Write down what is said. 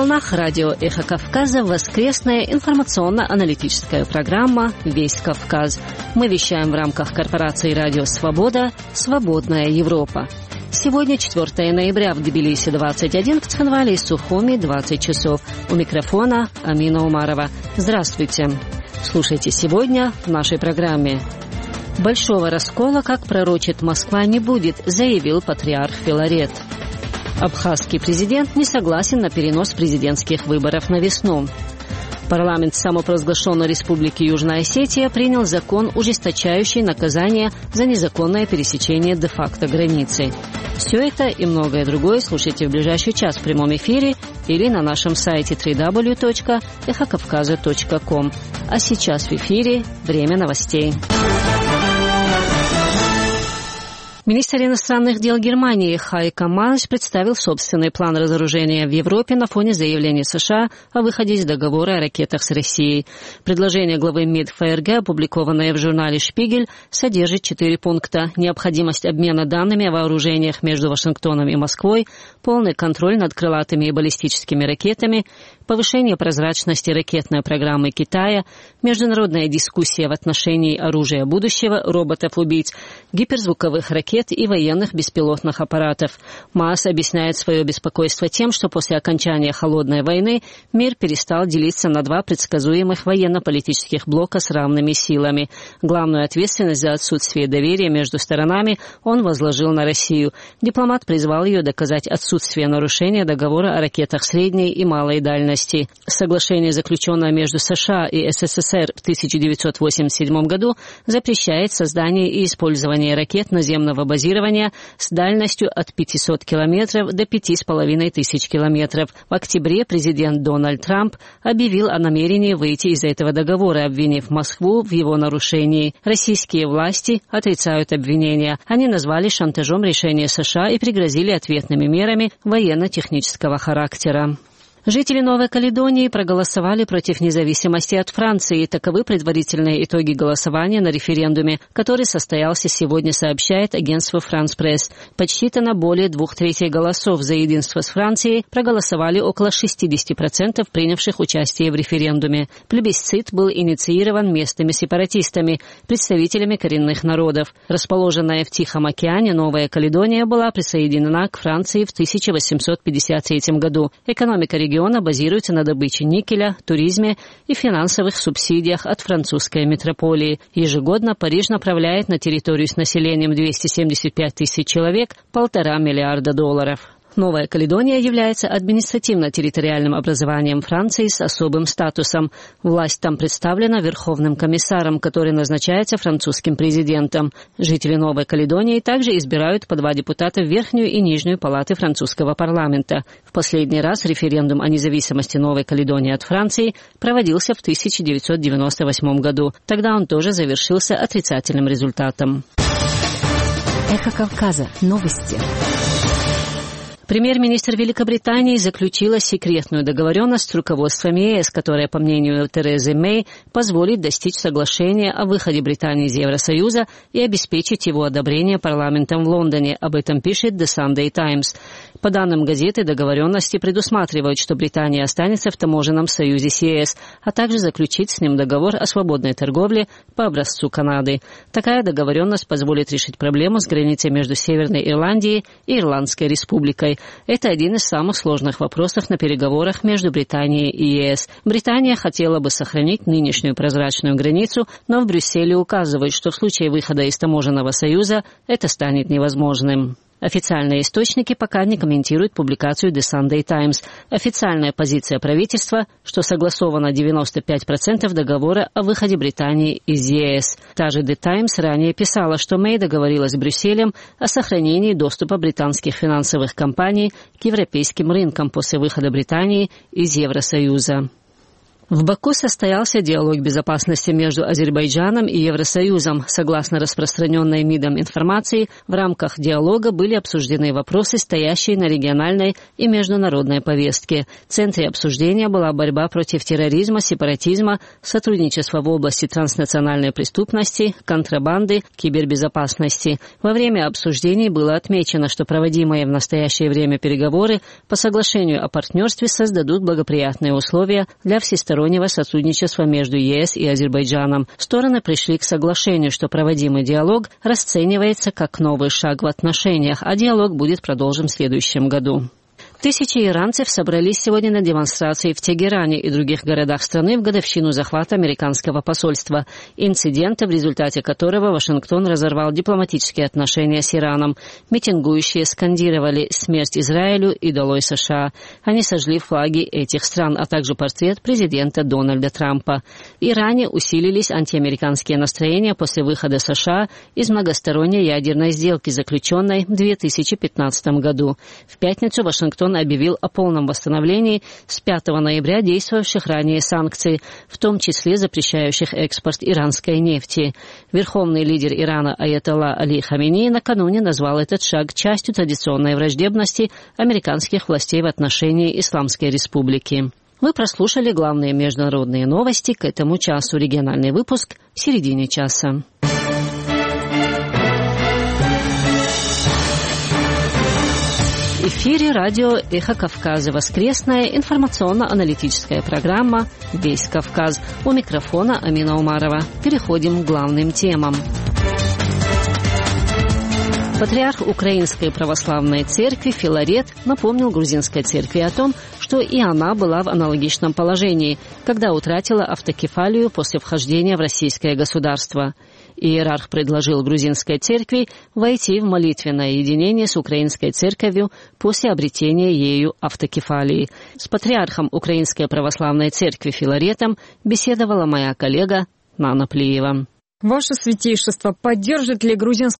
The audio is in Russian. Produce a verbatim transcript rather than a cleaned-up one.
волнах радио «Эхо Кавказа» воскресная информационно-аналитическая программа «Весь Кавказ». Мы вещаем в рамках корпорации «Радио Свобода» «Свободная Европа». Сегодня четвёртого ноября в Тбилиси двадцать один, в Цхинвале и Сухуми двадцать часов. У микрофона Амина Умарова. Здравствуйте. Слушайте сегодня в нашей программе. Большого раскола, как пророчит Москва, не будет, заявил патриарх Филарет. Абхазский президент не согласен на перенос президентских выборов на весну. Парламент самопровозглашенной Республики Южная Осетия принял закон, ужесточающий наказание за незаконное пересечение де-факто границы. Все это и многое другое слушайте в ближайший час в прямом эфире или на нашем сайте дабл ю дабл ю дабл ю точка эхо кавказа точка ком. А сейчас в эфире время новостей. Министр иностранных дел Германии Хайко Маас представил собственный план разоружения в Европе на фоне заявления США о выходе из договора о ракетах с Россией. Предложение главы МИД ФРГ, опубликованное в журнале «Шпигель», содержит четыре пункта: необходимость обмена данными о вооружениях между Вашингтоном и Москвой, полный контроль над крылатыми и баллистическими ракетами, повышение прозрачности ракетной программы Китая, международная дискуссия в отношении оружия будущего, роботов-убийц, гиперзвуковых ракет и военных беспилотных аппаратов. Маас объясняет свое беспокойство тем, что после окончания Холодной войны мир перестал делиться на два предсказуемых военно-политических блока с равными силами. Главную ответственность за отсутствие доверия между сторонами он возложил на Россию. Дипломат призвал ее доказать отсутствие нарушения договора о ракетах средней и малой дальности. Соглашение, заключенное между США и СССР в тысяча девятьсот восемьдесят седьмом году, запрещает создание и использование ракет наземного базирования с дальностью от пятисот километров до пяти с половиной тысяч километров. В октябре президент Дональд Трамп объявил о намерении выйти из этого договора, обвинив Москву в его нарушении. Российские власти отрицают обвинения. Они назвали шантажом решение США и пригрозили ответными мерами военно-технического характера. Жители Новой Каледонии проголосовали против независимости от Франции. Таковы предварительные итоги голосования на референдуме, который состоялся сегодня, сообщает агентство France Press. Подсчитано более двух третей голосов за единство с Францией, проголосовали около шестьдесят процентов принявших участие в референдуме. Плебисцит был инициирован местными сепаратистами, представителями коренных народов. Расположенная в Тихом океане, Новая Каледония была присоединена к Франции в тысяча восемьсот пятьдесят третьем году. Экономика региона Региона базируется на добыче никеля, туризме и финансовых субсидиях от французской метрополии. Ежегодно Париж направляет на территорию с населением двести семьдесят пять тысяч человек полтора миллиарда долларов. Новая Каледония является административно-территориальным образованием Франции с особым статусом. Власть там представлена Верховным комиссаром, который назначается французским президентом. Жители Новой Каледонии также избирают по два депутата в Верхнюю и Нижнюю палаты французского парламента. В последний раз референдум о независимости Новой Каледонии от Франции проводился в тысяча девятьсот девяносто восьмом году. Тогда он тоже завершился отрицательным результатом. Эхо Кавказа. Новости. Премьер-министр Великобритании заключила секретную договоренность с руководством ЕС, которая, по мнению Терезы Мэй, позволит достичь соглашения о выходе Британии из Евросоюза и обеспечить его одобрение парламентом в Лондоне. Об этом пишет The Sunday Times. По данным газеты, договоренности предусматривают, что Британия останется в таможенном союзе с ЕС, а также заключит с ним договор о свободной торговле по образцу Канады. Такая договоренность позволит решить проблему с границей между Северной Ирландией и Ирландской республикой. Это один из самых сложных вопросов на переговорах между Британией и ЕС. Британия хотела бы сохранить нынешнюю прозрачную границу, но в Брюсселе указывают, что в случае выхода из таможенного союза это станет невозможным. Официальные источники пока не комментируют публикацию The Sunday Times. Официальная позиция правительства, что согласовано девяносто пять процентов договора о выходе Британии из ЕС. Та же The Times ранее писала, что Мэй договорилась с Брюсселем о сохранении доступа британских финансовых компаний к европейским рынкам после выхода Британии из Евросоюза. В Баку состоялся диалог безопасности между Азербайджаном и Евросоюзом. Согласно распространенной МИДом информации, в рамках диалога были обсуждены вопросы, стоящие на региональной и международной повестке. В центре обсуждения была борьба против терроризма, сепаратизма, сотрудничество в области транснациональной преступности, контрабанды, кибербезопасности. Во время обсуждений было отмечено, что проводимые в настоящее время переговоры по соглашению о партнерстве создадут благоприятные условия для всестороннего сотрудничества между ЕС и Азербайджаном. Стороны пришли к соглашению, что проводимый диалог расценивается как новый шаг в отношениях, а диалог будет продолжен в следующем году. Тысячи иранцев собрались сегодня на демонстрации в Тегеране и других городах страны в годовщину захвата американского посольства, инцидента, в результате которого Вашингтон разорвал дипломатические отношения с Ираном. Митингующие скандировали «Смерть Израилю» и «Долой США». Они сожгли флаги этих стран, а также портрет президента Дональда Трампа. В Иране усилились антиамериканские настроения после выхода США из многосторонней ядерной сделки, заключенной в две тысячи пятнадцатом году. В пятницу Вашингтон объявил о полном восстановлении с пятого ноября действовавших ранее санкций, в том числе запрещающих экспорт иранской нефти. Верховный лидер Ирана Аятолла Али Хаминей накануне назвал этот шаг частью традиционной враждебности американских властей в отношении Исламской Республики. Вы прослушали главные международные новости к этому часу. Региональный выпуск в середине часа. В эфире радио «Эхо Кавказа». Воскресная информационно-аналитическая программа «Весь Кавказ». У микрофона Амина Умарова. Переходим к главным темам. Патриарх Украинской Православной Церкви Филарет напомнил грузинской церкви о том, что и она была в аналогичном положении, когда утратила автокефалию после вхождения в российское государство. Иерарх предложил грузинской церкви войти в молитвенное единение с украинской церковью после обретения ею автокефалии. С патриархом Украинской Православной Церкви Филаретом беседовала моя коллега Нана Плиева. Ваше Святейшество, поддержит ли грузинская